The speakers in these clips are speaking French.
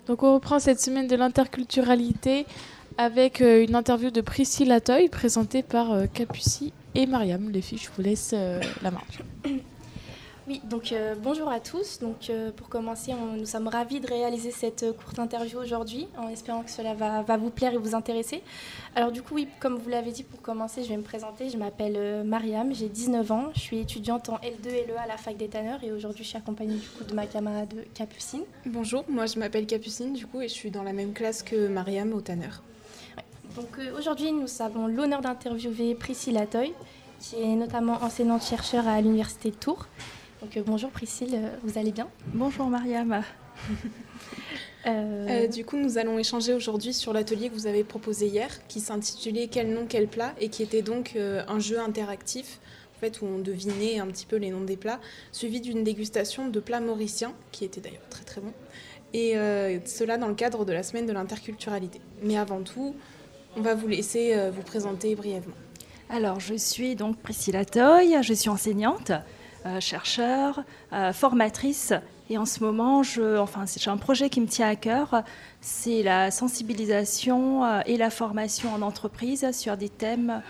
Donc on reprend cette semaine de l'interculturalité avec une interview de Priscille Atoy présentée par Capucine et Mariam. Les filles, je vous laisse la main. Oui, donc bonjour à tous. Donc, pour commencer, nous sommes ravis de réaliser cette courte interview aujourd'hui, en espérant que cela va vous plaire et vous intéresser. Alors du coup, oui, comme vous l'avez dit, pour commencer, je vais me présenter. Je m'appelle Mariam, j'ai 19 ans, je suis étudiante en L2 et LE à la fac des tanneurs et aujourd'hui, je suis accompagnée du coup de ma camarade Capucine. Bonjour, moi je m'appelle Capucine du coup et je suis dans la même classe que Mariam au tanneur. Ouais. Donc aujourd'hui, nous avons l'honneur d'interviewer Priscille Atoy, qui est notamment enseignante-chercheur à l'Université de Tours. Donc bonjour Priscille, vous allez bien ? Bonjour Mariam. Du coup, nous allons échanger aujourd'hui sur l'atelier que vous avez proposé hier, qui s'intitulait Quel nom, quel plat, et qui était donc un jeu interactif en fait, où on devinait un petit peu les noms des plats, suivi d'une dégustation de plats mauriciens, qui était d'ailleurs très très bon, et cela dans le cadre de la semaine de l'interculturalité. Mais avant tout, on va vous laisser vous présenter brièvement. Alors, je suis donc Priscille Atoy, je suis enseignante. Chercheur, formatrice, et en ce moment, j'ai un projet qui me tient à cœur, c'est la sensibilisation et la formation en entreprise sur des thèmes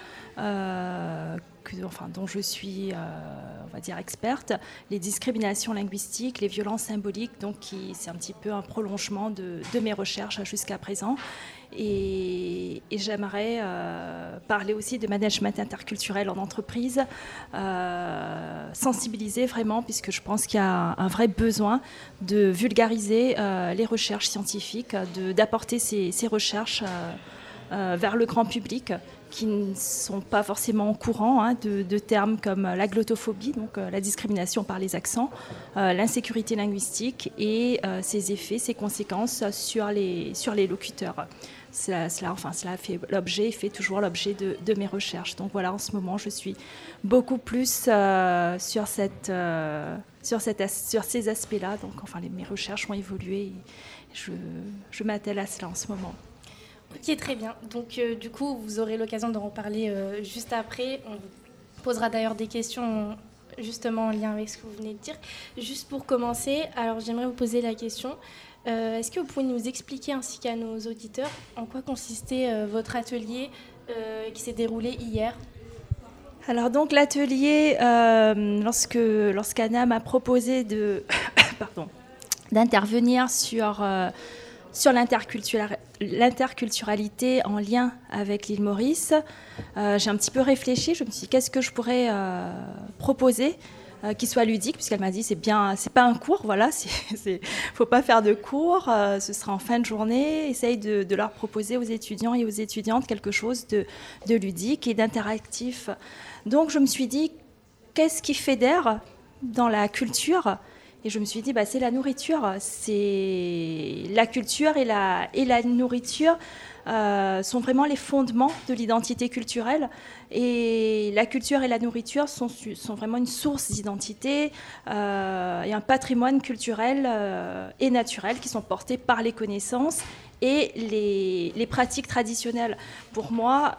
dont je suis, on va dire, experte, les discriminations linguistiques, les violences symboliques, donc c'est un petit peu un prolongement de mes recherches jusqu'à présent. Et j'aimerais parler aussi de management interculturel en entreprise, sensibiliser vraiment, puisque je pense qu'il y a un vrai besoin de vulgariser les recherches scientifiques, d'apporter ces recherches vers le grand public, qui ne sont pas forcément au courant de termes comme la glottophobie, donc la discrimination par les accents, l'insécurité linguistique et ses effets, ses conséquences sur les locuteurs. Cela fait toujours l'objet de mes recherches. Donc voilà, en ce moment, je suis beaucoup plus sur ces aspects-là. Donc mes recherches ont évolué et je m'attelle à cela en ce moment. Ok, très bien. Donc du coup, vous aurez l'occasion d'en reparler juste après. On vous posera d'ailleurs des questions justement en lien avec ce que vous venez de dire. Juste pour commencer, alors j'aimerais vous poser la question. Est-ce que vous pouvez nous expliquer ainsi qu'à nos auditeurs en quoi consistait votre atelier qui s'est déroulé hier ? Alors donc l'atelier, lorsqu'Anna m'a proposé d'intervenir sur l'interculturalité en lien avec l'île Maurice, j'ai un petit peu réfléchi. Je me suis dit qu'est-ce que je pourrais proposer qui soit ludique, puisqu'elle m'a dit c'est pas un cours, voilà, faut pas faire de cours, ce sera en fin de journée. Essaye de leur proposer aux étudiants et aux étudiantes quelque chose de ludique et d'interactif. Donc je me suis dit qu'est-ce qui fédère dans la culture ? Et je me suis dit, c'est la nourriture. C'est la culture et la nourriture sont vraiment les fondements de l'identité culturelle. Et la culture et la nourriture sont vraiment une source d'identité et un patrimoine culturel et naturel qui sont portés par les connaissances et les pratiques traditionnelles. Pour moi,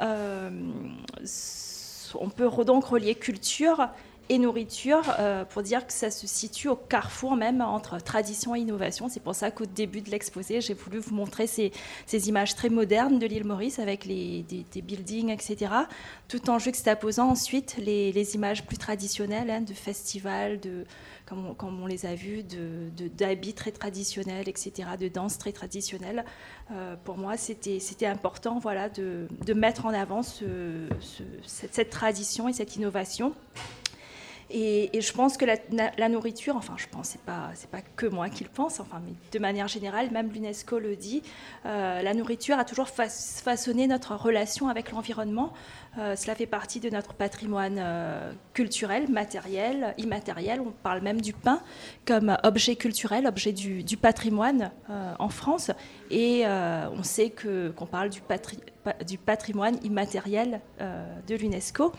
on peut donc relier culture et nourriture pour dire que ça se situe au carrefour même entre tradition et innovation. C'est pour ça qu'au début de l'exposé, j'ai voulu vous montrer ces images très modernes de l'île Maurice avec des buildings, etc., tout en juxtaposant ensuite les images plus traditionnelles de festivals, comme on les a vus, d'habits très traditionnels, etc., de danse très traditionnelle. Pour moi, c'était important de mettre en avant cette tradition et cette innovation. Et je pense que la nourriture, c'est pas que moi qui le pense, mais de manière générale, même l'UNESCO le dit, la nourriture a toujours façonné notre relation avec l'environnement. Cela fait partie de notre patrimoine culturel, matériel, immatériel. On parle même du pain comme objet culturel, objet du patrimoine en France. Et on sait qu'on parle du patrimoine immatériel de l'UNESCO.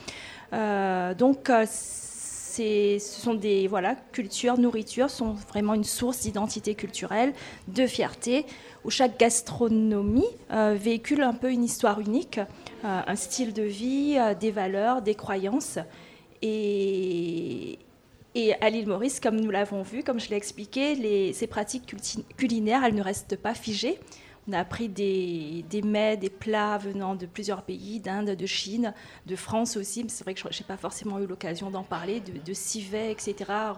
Ce sont culture, nourriture sont vraiment une source d'identité culturelle, de fierté, où chaque gastronomie véhicule un peu une histoire unique, un style de vie, des valeurs, des croyances. Et Et à l'île Maurice, comme nous l'avons vu, comme je l'ai expliqué, ces pratiques culinaires, elles ne restent pas figées. On a appris des mets, des plats venant de plusieurs pays, d'Inde, de Chine, de France aussi, mais c'est vrai que je n'ai pas forcément eu l'occasion d'en parler, de civet, etc.,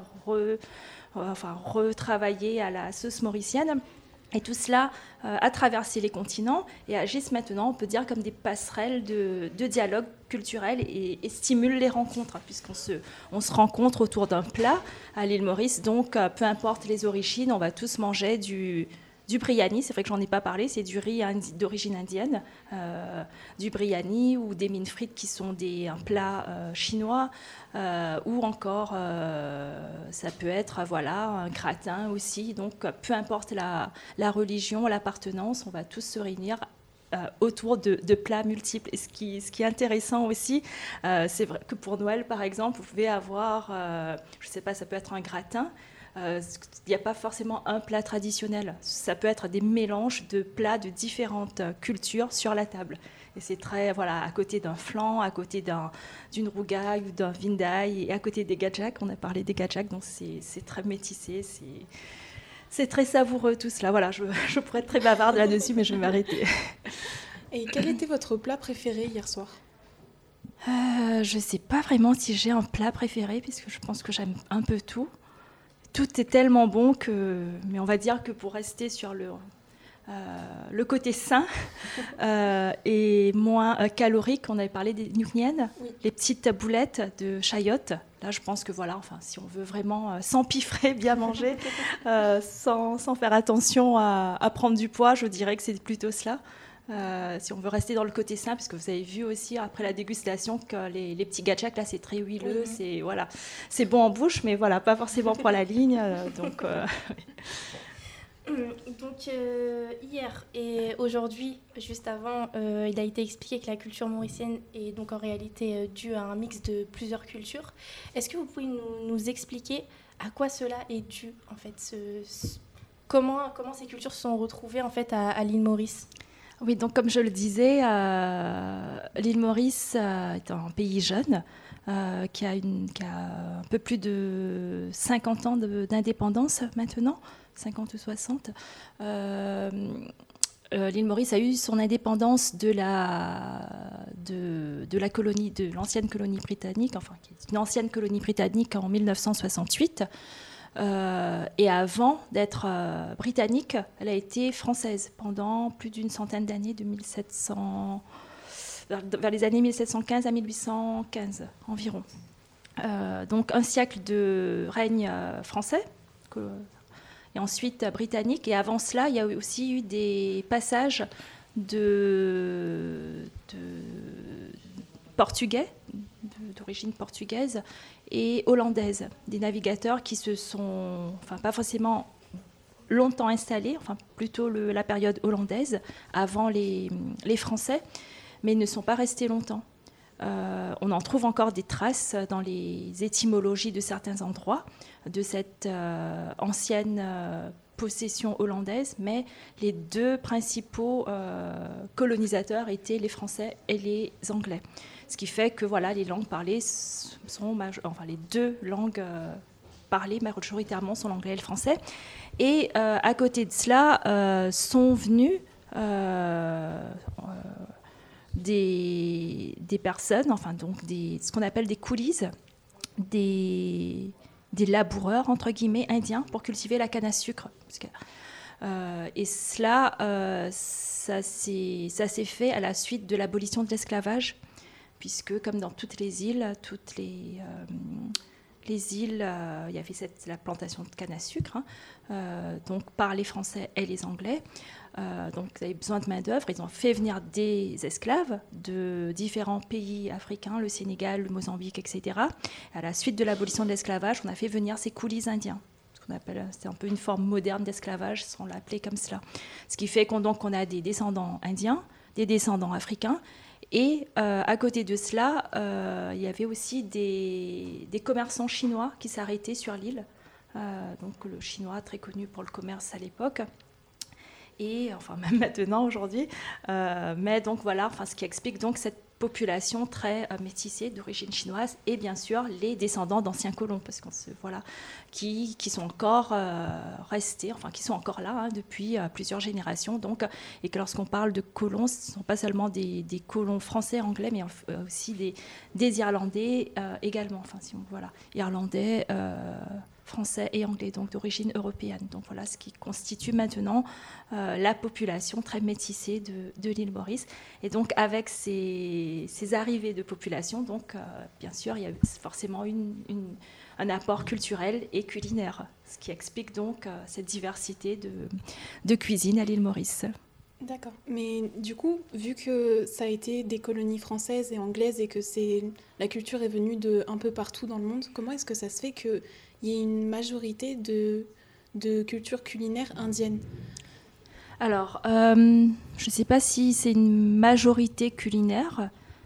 retravaillés à la sauce mauricienne. Et tout cela a traversé les continents et agissent maintenant, on peut dire, comme des passerelles de dialogue culturel et stimulent les rencontres, puisqu'on se rencontre autour d'un plat à l'île Maurice. Donc, peu importe les origines, on va tous manger du biryani. C'est vrai que j'en ai pas parlé, c'est du riz d'origine indienne, du biryani ou des mines frites qui sont un plat chinois, ou encore ça peut être un gratin aussi. Donc peu importe la religion, l'appartenance, on va tous se réunir autour de plats multiples. Et ce qui est intéressant aussi, c'est vrai que pour Noël par exemple, vous pouvez avoir, je sais pas, ça peut être un gratin. Il n'y a pas forcément un plat traditionnel. Ça peut être des mélanges de plats de différentes cultures sur la table. Et c'est très, à côté d'un flan, à côté d'une rougaille ou d'un vindai, et à côté des gadjaks. On a parlé des gadjaks, donc c'est très métissé, c'est très savoureux tout cela. Voilà, je pourrais être très bavarde là-dessus, mais je vais m'arrêter. Et quel était votre plat préféré hier soir ? Je ne sais pas vraiment si j'ai un plat préféré, puisque je pense que j'aime un peu tout. Tout est tellement bon mais on va dire que pour rester sur le côté sain et moins calorique, on avait parlé des nucniennes, oui. Les petites boulettes de chayotte. Là, je pense que si on veut vraiment s'empiffrer, bien manger, sans faire attention à prendre du poids, je dirais que c'est plutôt cela. Si on veut rester dans le côté sain, parce que vous avez vu aussi après la dégustation que les petits gadjaks là, c'est très huileux, c'est bon en bouche, mais pas forcément pour la ligne. Donc hier et aujourd'hui, juste avant, il a été expliqué que la culture mauricienne est donc en réalité due à un mix de plusieurs cultures. Est-ce que vous pouvez nous expliquer à quoi cela est dû en fait, comment ces cultures se sont retrouvées en fait à l'île Maurice? Oui, donc comme je le disais, l'île Maurice est un pays jeune qui a un peu plus de 50 ans d'indépendance maintenant, 50 ou 60. L'île Maurice a eu son indépendance de l'ancienne colonie britannique, qui est une ancienne colonie britannique en 1968. Et avant d'être britannique, elle a été française pendant plus d'une centaine d'années, de 1700, vers les années 1715 à 1815 environ. Donc un siècle de règne français, et ensuite britannique. Et avant cela, il y a aussi eu des passages de portugais, d'origine portugaise et hollandaise, des navigateurs qui se sont, pas forcément longtemps installés, plutôt la période hollandaise, avant les Français, mais ils ne sont pas restés longtemps. On en trouve encore des traces dans les étymologies de certains endroits de cette ancienne possession hollandaise, mais les deux principaux colonisateurs étaient les Français et les Anglais. Ce qui fait que les langues parlées sont les deux langues parlées majoritairement sont l'anglais et le français. Et à côté de cela sont venus des personnes, ce qu'on appelle des coolies, des laboureurs entre guillemets indiens pour cultiver la canne à sucre. Et cela, ça s'est fait à la suite de l'abolition de l'esclavage, puisque comme dans toutes les îles, il y avait la plantation de canne à sucre, donc par les Français et les Anglais. Donc ils avaient besoin de main-d'œuvre. Ils ont fait venir des esclaves de différents pays africains, le Sénégal, le Mozambique, etc. À la suite de l'abolition de l'esclavage, on a fait venir ces coolies indiens. C'était un peu une forme moderne d'esclavage, on l'a appelé comme cela. Ce qui fait qu'on a des descendants indiens, des descendants africains. Et à côté de cela, il y avait aussi des commerçants chinois qui s'arrêtaient sur l'île. Donc le chinois très connu pour le commerce à l'époque. Et même maintenant aujourd'hui. Mais donc ce qui explique donc cette population très métissée d'origine chinoise et bien sûr les descendants d'anciens colons parce qu'on qui sont encore restés, enfin qui sont encore là depuis plusieurs générations donc, et que lorsqu'on parle de colons, ce ne sont pas seulement des colons français, anglais, mais aussi des Irlandais également, enfin si on Irlandais, français et anglais, donc d'origine européenne. Donc voilà ce qui constitue maintenant la population très métissée de l'île Maurice. Et donc avec ces arrivées de population, donc bien sûr il y a forcément un apport culturel et culinaire, ce qui explique donc cette diversité de cuisine à l'île Maurice. D'accord. Mais du coup, vu que ça a été des colonies françaises et anglaises et que la culture est venue de un peu partout dans le monde, comment est-ce que ça se fait qu'il y ait une majorité de culture culinaire indienne ? Alors, je ne sais pas si c'est une majorité culinaire.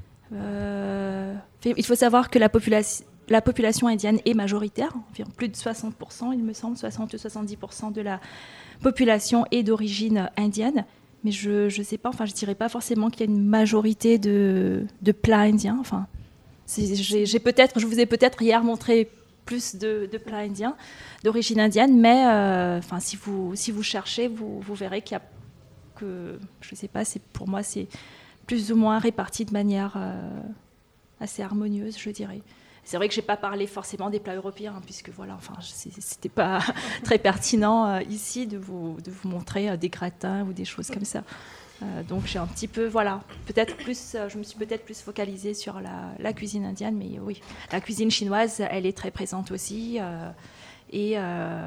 Il faut savoir que la population indienne est majoritaire, environ plus de 60%, il me semble, 60 ou 70% de la population est d'origine indienne. Mais je ne sais pas, enfin je dirais pas forcément qu'il y a une majorité de plats indiens. Enfin, je vous ai peut-être hier montré plus de plats indiens d'origine indienne, mais enfin si vous cherchez, vous verrez qu'il y a que je sais pas, pour moi c'est plus ou moins réparti de manière assez harmonieuse, je dirais. C'est vrai que je n'ai pas parlé forcément des plats européens, puisque voilà, enfin, c'était pas très pertinent ici de vous montrer des gratins ou des choses comme ça. Donc j'ai un petit peu, je me suis peut-être plus focalisée sur la cuisine indienne, mais oui, la cuisine chinoise, elle est très présente aussi. Et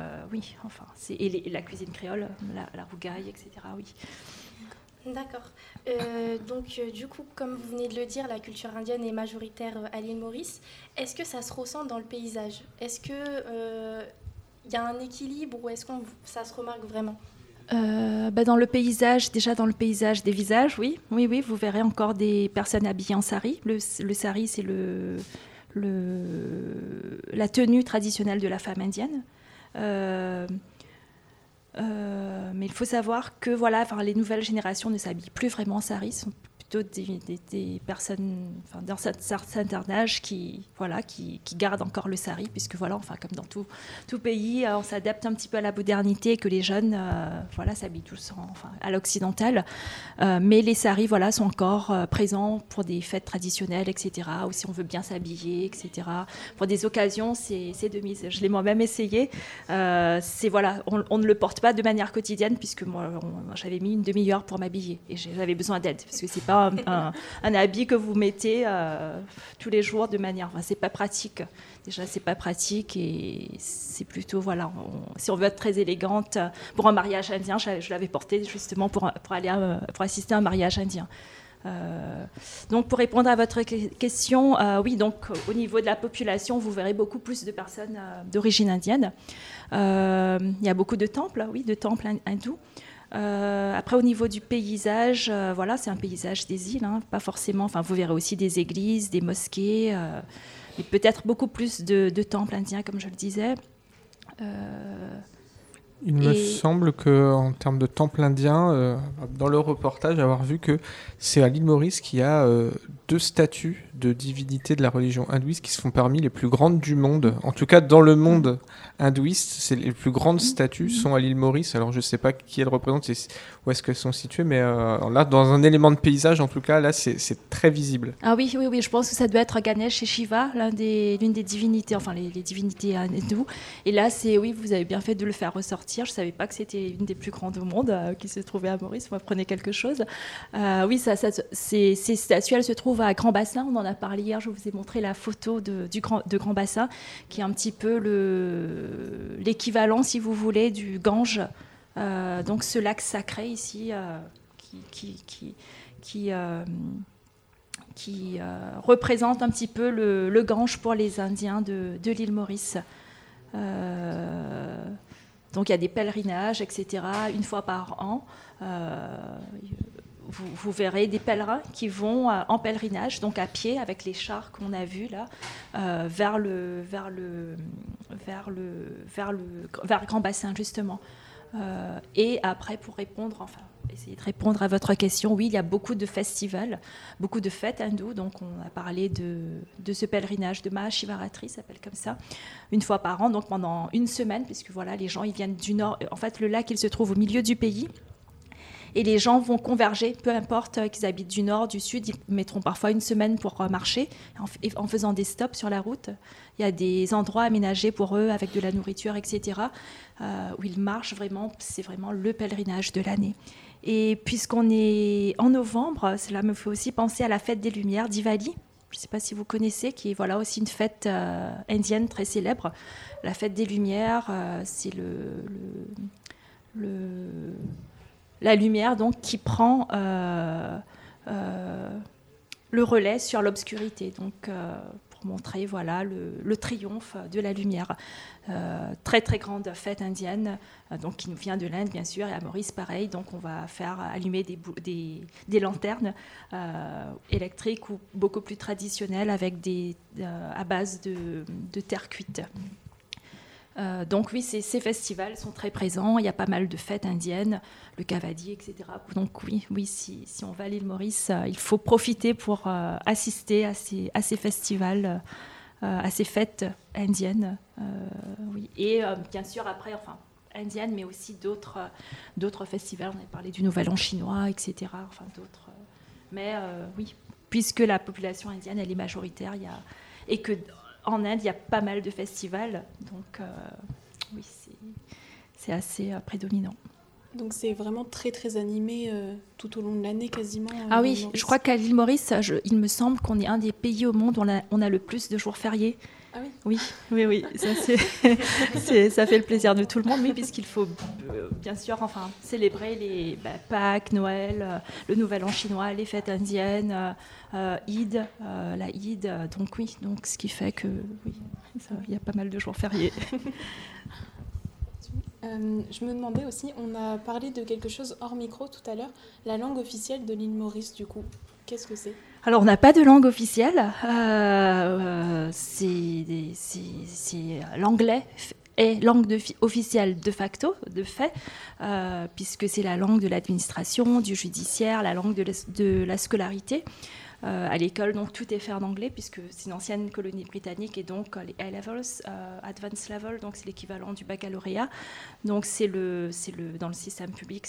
la cuisine créole, la rougaille, etc. Oui. D'accord. Donc, du coup, comme vous venez de le dire, la culture indienne est majoritaire à l'île Maurice. Est-ce que ça se ressent dans le paysage ? Est-ce qu'il y a un équilibre ou est-ce que ça se remarque vraiment ? Dans le paysage des visages, oui, vous verrez encore des personnes habillées en sari. Le sari, c'est la tenue traditionnelle de la femme indienne. Mais il faut savoir que les nouvelles générations ne s'habillent plus vraiment en sari, sont plutôt des personnes d'un certain âge qui gardent encore le sari, puisque comme dans tout pays, on s'adapte un petit peu à la modernité et que les jeunes s'habillent tous à l'occidental. Mais les saris sont encore présents pour des fêtes traditionnelles, etc., ou si on veut bien s'habiller, etc. Pour des occasions, c'est de mise. Je l'ai moi-même essayé. On ne le porte pas de manière quotidienne, puisque moi, j'avais mis une demi-heure pour m'habiller et j'avais besoin d'aide, parce que c'est pas un habit que vous mettez tous les jours de manière... c'est pas pratique. Déjà, c'est pas pratique et c'est plutôt... si on veut être très élégante, pour un mariage indien, je l'avais porté justement pour pour assister à un mariage indien. Donc, pour répondre à votre question, oui, donc au niveau de la population, vous verrez beaucoup plus de personnes d'origine indienne. Il y a beaucoup de temples, de temples hindous. Après, au niveau du paysage, c'est un paysage des îles, pas forcément. Enfin, vous verrez aussi des églises, des mosquées, mais peut-être beaucoup plus de temples indiens, comme je le disais. Il me semble qu'en termes de temples indiens, dans le reportage, avoir vu que c'est à l'île Maurice qu'il y a 2 statues de divinités de la religion hindouiste qui se font parmi les plus grandes du monde. En tout cas, dans le monde hindouiste, les plus grandes statues sont à l'île Maurice. Alors, je ne sais pas qui elles représentent, où est-ce qu'elles sont situées, mais là, dans un élément de paysage, en tout cas, là, c'est très visible. Ah oui, je pense que ça doit être Ganesh et Shiva, l'une des divinités, enfin les divinités hindoues. Et là, vous avez bien fait de le faire ressortir. Je ne savais pas que c'était une des plus grandes au monde qui se trouvait à Maurice. Vous m'apprenez quelque chose. Ces statues, elles se trouvent à Grand Bassin. On en a parlé hier. Je vous ai montré la photo de Grand Bassin, qui est un petit peu l'équivalent, si vous voulez, du Gange. Donc ce lac sacré ici, qui représente un petit peu le Gange pour les Indiens de l'île Maurice. Donc il y a des pèlerinages, etc. Une fois par an, vous verrez des pèlerins qui vont en pèlerinage, donc à pied, avec les chars qu'on a vus là, vers Grand Bassin justement. Et après, pour répondre, essayer de répondre à votre question, oui, il y a beaucoup de festivals, beaucoup de fêtes hindoues. Donc, on a parlé de ce pèlerinage de Mahashivaratri, ça s'appelle comme ça, une fois par an, donc pendant une semaine, puisque voilà, les gens ils viennent du nord. En fait, le lac, il se trouve au milieu du pays. Et les gens vont converger, peu importe qu'ils habitent du nord, du sud, ils mettront parfois une semaine pour marcher en faisant des stops sur la route. Il y a des endroits aménagés pour eux avec de la nourriture, etc., où ils marchent vraiment, c'est vraiment le pèlerinage de l'année. Et puisqu'on est en novembre, cela me fait aussi penser à la fête des Lumières, Diwali. Je ne sais pas si vous connaissez, qui est voilà, aussi une fête indienne très célèbre. La fête des Lumières, c'est la lumière donc, qui prend le relais sur l'obscurité, donc, pour montrer voilà, le triomphe de la lumière. Très très grande fête indienne, donc, qui nous vient de l'Inde bien sûr, et à Maurice pareil, donc on va faire allumer des lanternes électriques ou beaucoup plus traditionnelles avec à base de terre cuite. Donc oui, ces festivals sont très présents, il y a pas mal de fêtes indiennes, le Kavadi, etc. Donc oui, si on va à l'île Maurice, il faut profiter pour assister à ces festivals, à ces fêtes indiennes. Oui. Et bien sûr après, indiennes, mais aussi d'autres festivals, on a parlé du Nouvel An chinois, etc. Enfin d'autres. Mais oui, puisque la population indienne, elle est majoritaire, et que en Inde, il y a pas mal de festivals, donc oui, c'est assez prédominant. Donc c'est vraiment très très animé tout au long de l'année quasiment. Ah oui, je crois qu'à l'île Maurice, il me semble qu'on est un des pays au monde où on a le plus de jours fériés. Ah oui. Oui, ça, ça fait le plaisir de tout le monde, oui, puisqu'il faut bien sûr célébrer les Pâques, Noël, le Nouvel An chinois, les fêtes indiennes, Eid, la Eid, donc oui, donc ce qui fait que oui, il y a pas mal de jours fériés. Je me demandais aussi, on a parlé de quelque chose hors micro tout à l'heure, la langue officielle de l'île Maurice du coup. Qu'est-ce que c'est ? Alors, on n'a pas de langue officielle. C'est l'anglais est langue officielle de facto, de fait, puisque c'est la langue de l'administration, du judiciaire, la langue de la scolarité. À l'école, donc tout est fait en anglais, puisque c'est une ancienne colonie britannique, et donc les A-levels, advanced level, donc c'est l'équivalent du baccalauréat. Donc dans le système public,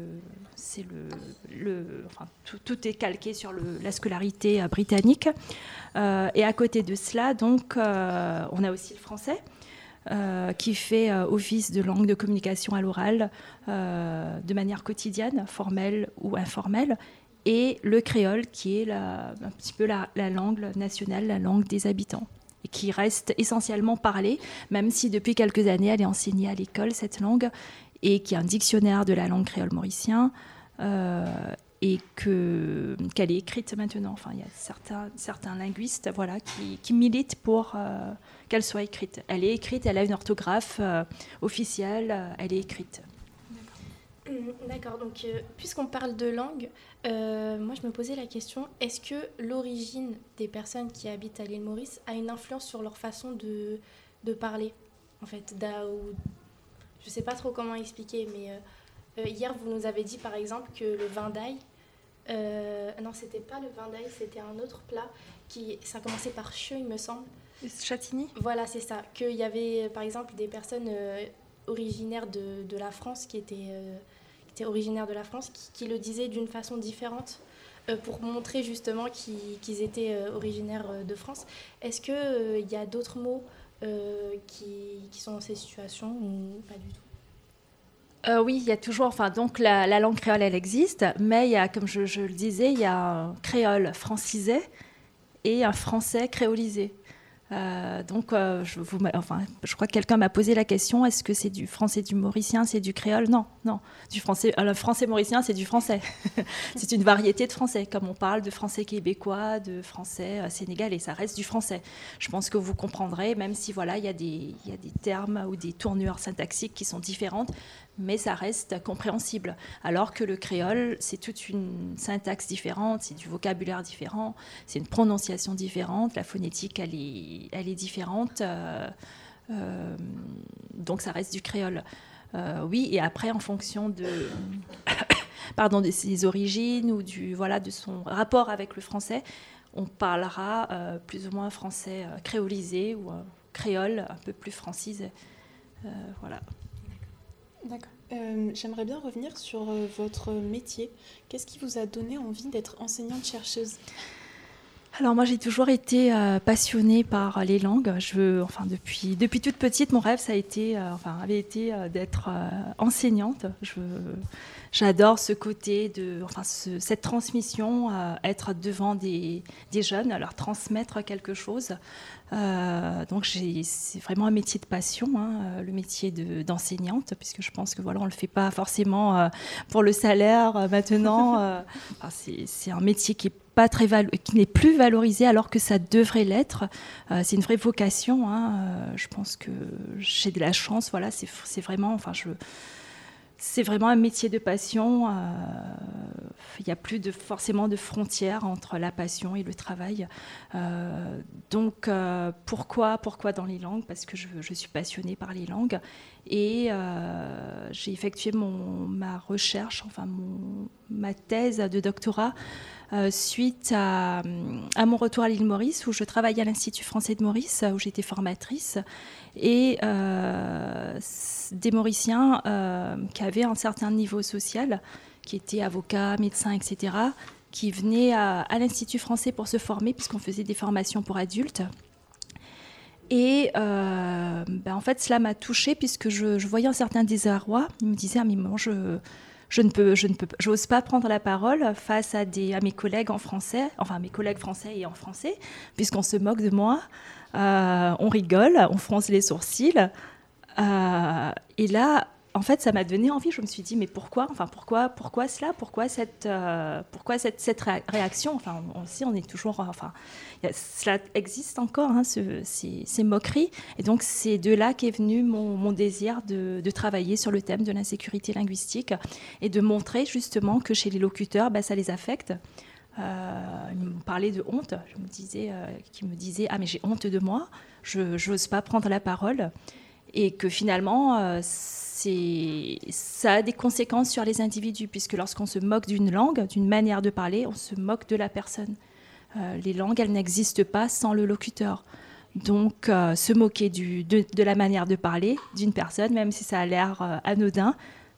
tout est calqué sur la scolarité britannique. Et à côté de cela, donc, on a aussi le français, qui fait office de langue de communication à l'oral de manière quotidienne, formelle ou informelle. Et le créole, qui est un petit peu la langue nationale, la langue des habitants, et qui reste essentiellement parlée, même si depuis quelques années, elle est enseignée à l'école, cette langue, et qui est un dictionnaire de la langue créole mauricien, et qu'elle est écrite maintenant. Enfin, il y a certains linguistes qui militent pour qu'elle soit écrite. Elle est écrite, elle a une orthographe officielle, elle est écrite. D'accord, donc puisqu'on parle de langue, moi je me posais la question, est-ce que l'origine des personnes qui habitent à l'île Maurice a une influence sur leur façon de parler, en fait, je ne sais pas trop comment expliquer, mais hier vous nous avez dit par exemple que le vin d'ail, non c'était pas le vin d'ail, c'était un autre plat, ça commençait par che il me semble. Chatigny ? Voilà, c'est ça, qu'il y avait par exemple des personnes originaires de la France qui étaient originaires de la France, qui le disaient d'une façon différente pour montrer justement qu'ils étaient originaires de France. Est-ce qu'il y a d'autres mots qui sont dans ces situations ou pas du tout ? Oui, il y a toujours, donc la langue créole, elle existe, mais il y a, comme je le disais, il y a un créole francisé et un français créolisé. Donc, je crois que quelqu'un m'a posé la question, est-ce que c'est du français du mauricien, c'est du créole ? Non. Le français mauricien, c'est du français. C'est une variété de français, comme on parle de français québécois, de français sénégalais, ça reste du français. Je pense que vous comprendrez, même si il y a des termes ou des tournures syntaxiques qui sont différentes, mais ça reste compréhensible. Alors que le créole, c'est toute une syntaxe différente, c'est du vocabulaire différent, c'est une prononciation différente, la phonétique, elle est différente, donc ça reste du créole. Oui, et après, en fonction de ses origines ou de son rapport avec le français, on parlera plus ou moins français créolisé ou créole, un peu plus francisé. Voilà. D'accord. J'aimerais bien revenir sur votre métier. Qu'est-ce qui vous a donné envie d'être enseignante-chercheuse ? Alors moi j'ai toujours été passionnée par les langues. Depuis toute petite, mon rêve avait été d'être enseignante. J'adore ce côté cette transmission, être devant des jeunes, leur transmettre quelque chose. Donc c'est vraiment un métier de passion, le métier d'enseignante, puisque je pense que on le fait pas forcément pour le salaire maintenant. C'est un métier qui n'est plus valorisé alors que ça devrait l'être. C'est une vraie vocation. Je pense que j'ai de la chance. C'est vraiment. C'est vraiment un métier de passion. Il n'y a plus forcément de frontières entre la passion et le travail. Donc, pourquoi dans les langues ? Parce que je suis passionnée par les langues. Et j'ai effectué ma recherche, ma thèse de doctorat suite à mon retour à l'île Maurice, où je travaillais à l'Institut français de Maurice, où j'étais formatrice. Et des Mauriciens qui avaient un certain niveau social, qui étaient avocats, médecins, etc., qui venaient à l'Institut français pour se former, puisqu'on faisait des formations pour adultes. Et en fait, cela m'a touchée, puisque je voyais un certain désarroi. Ils me disaient, mais bon, j'ose pas prendre la parole face à mes collègues en français, mes collègues français et en français, puisqu'on se moque de moi. On rigole, on fronce les sourcils. Et là, en fait, ça m'a donné envie. Je me suis dit, mais pourquoi cela ? Pourquoi cette réaction ? On est toujours... cela existe encore, ces moqueries. Et donc, c'est de là qu'est venu mon désir de travailler sur le thème de l'insécurité linguistique et de montrer justement que chez les locuteurs, ça les affecte. Ils me parlaient de honte. Qui me disaient, mais j'ai honte de moi, je n'ose pas prendre la parole. Et que finalement, ça a des conséquences sur les individus, puisque lorsqu'on se moque d'une langue, d'une manière de parler, on se moque de la personne. Les langues, elles n'existent pas sans le locuteur. Donc, se moquer de la manière de parler d'une personne, même si ça a l'air anodin,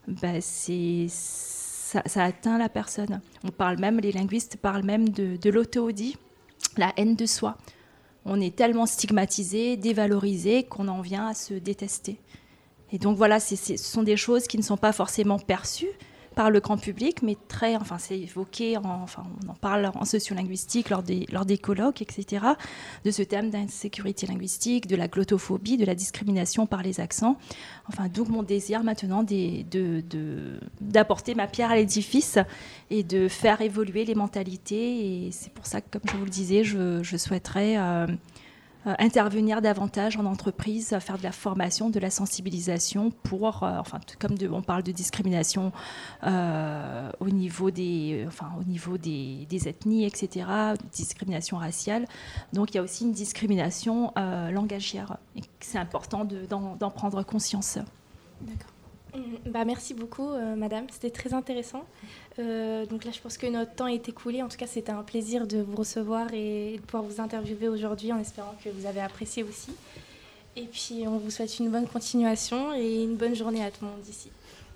ça atteint la personne. Les linguistes parlent même de l'auto-odie, la haine de soi. On est tellement stigmatisé, dévalorisé, qu'on en vient à se détester. Et donc ce sont des choses qui ne sont pas forcément perçues par le grand public, mais c'est évoqué, on en parle en sociolinguistique lors des colloques, etc., de ce thème d'insécurité linguistique, de la glottophobie, de la discrimination par les accents. D'où mon désir maintenant d'apporter ma pierre à l'édifice et de faire évoluer les mentalités. Et c'est pour ça que, comme je vous le disais, je souhaiterais intervenir davantage en entreprise, faire de la formation, de la sensibilisation pour, on parle de discrimination au niveau des ethnies, etc., discrimination raciale. Donc il y a aussi une discrimination langagière. Et c'est important d'en prendre conscience. D'accord. Merci beaucoup, madame. C'était très intéressant. Donc là, je pense que notre temps est écoulé. En tout cas, c'était un plaisir de vous recevoir et de pouvoir vous interviewer aujourd'hui, en espérant que vous avez apprécié aussi. Et puis, on vous souhaite une bonne continuation et une bonne journée à tout le monde ici.